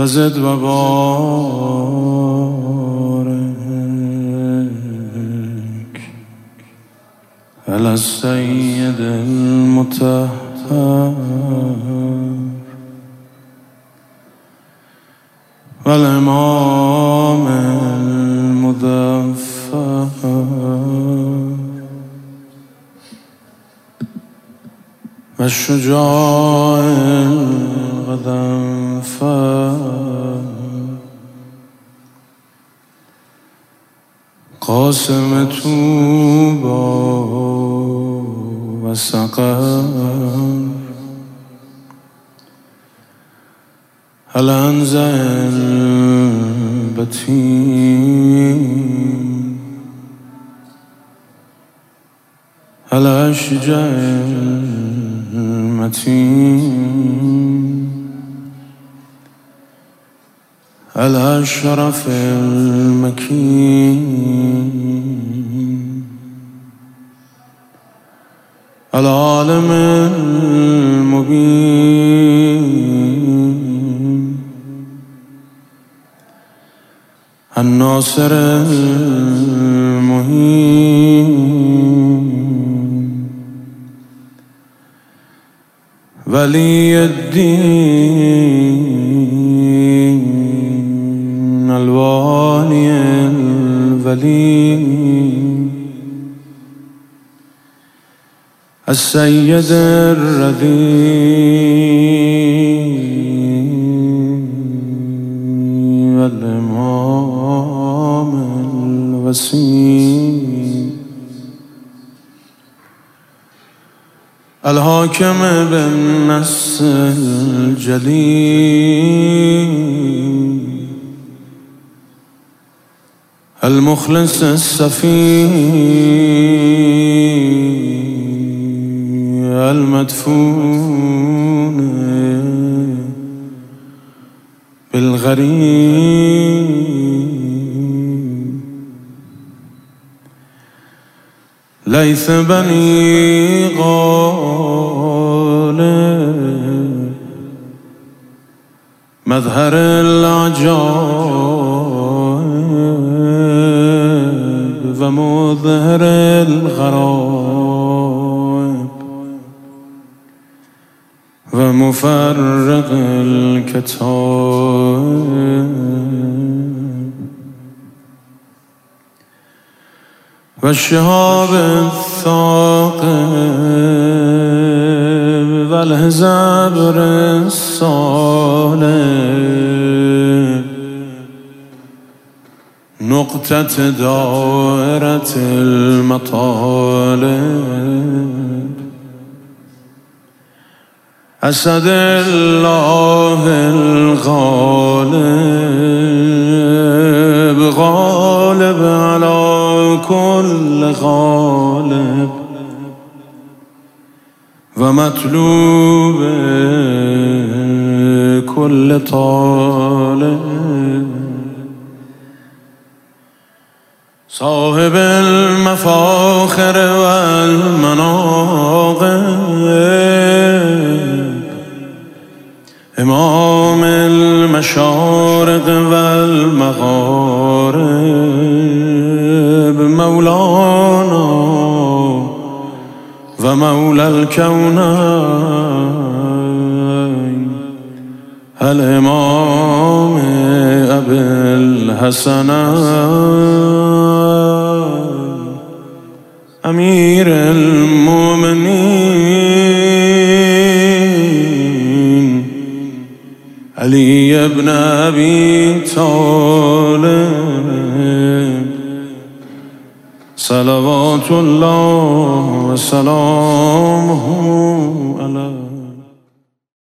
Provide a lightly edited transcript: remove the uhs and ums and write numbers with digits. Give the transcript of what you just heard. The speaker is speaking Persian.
نزد و بارك على السيد المطهر والإمام المظفر والشجاع الغضنفر قاسم طوبى والسقر العنزة البتين الأشجع المتين الأشرف المكين العالم المبين الناصر المهين ولي الدين الوالي الولي السيد الرذيل والإمام الوسيم الحاكم بالنص الجليل المخلص السفي المدفون بالغريب ليث بني غالب مظهر العجائب ومظهر الغرائب ومفرق الكتاب والشهاب الثاقب والهزبر الصالب نقطة دائرة المطالب أسد الله الغالب غالب على كل غالب ومطلوب كل طالب صاحب المفاخر والمناقب إمام المشارق والمغارب مولانا ومولى الكونين الإمام أبي الحسنين أمير المؤمنين علي بن أبي طالب صلوات الله وسلامه عليه.